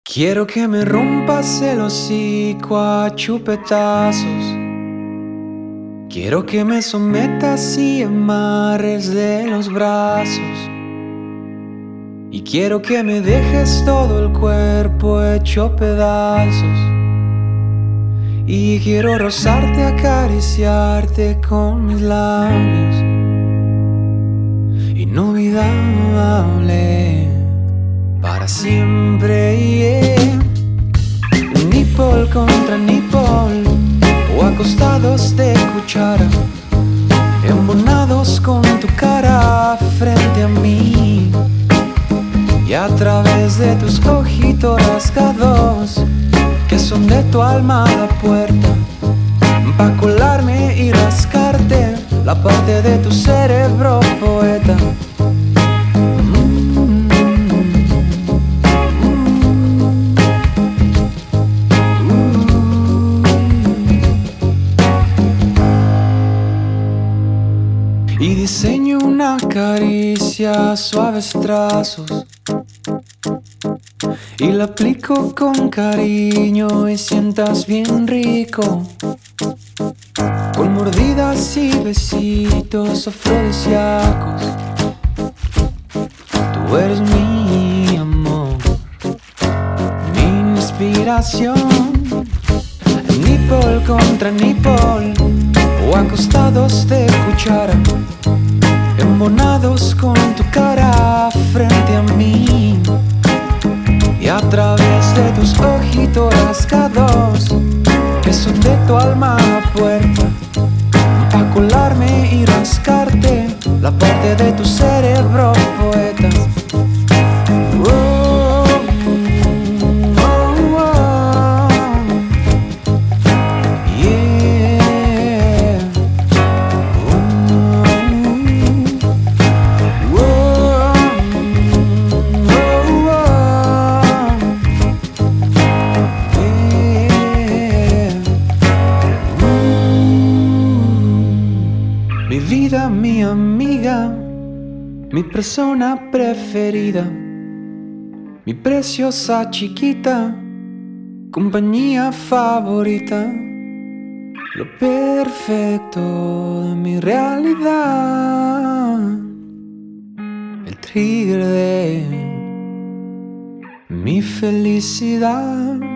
Quiero que me rompas el hocico a chupetazos. Quiero que me sometas y amarres de los brazos. Y quiero que me dejes todo el cuerpo hecho pedazos. Y quiero rozarte, acariciarte con mis labios. Inolvidable para siempre, yeah. Nipple contra nipple, o acostados de cuchara, embonados con tu cara frente a mí. Y a través de tus ojitos rasgados, que son de tu alma la puerta, pa' colarme y rascarte la parte de tu cerebro poeta. Y diseño una caricia, suaves trazos, y la aplico con cariño y sientas bien rico, con mordidas y besitos afrodisíacos. Tú eres mi amor, mi inspiración. Nipple contra nipple, o acostados de cuchara, embonados con tu cara frente a mí. Y a través de tus ojitos rasgados, que son de tu alma la puerta, pa' colarme y rascarte la parte de tu cerebro poeta. Mi vida, mi amiga, mi persona preferida, mi preciosa chiquita, compañía favorita, lo perfecto de mi realidad, el trigger de mi felicidad.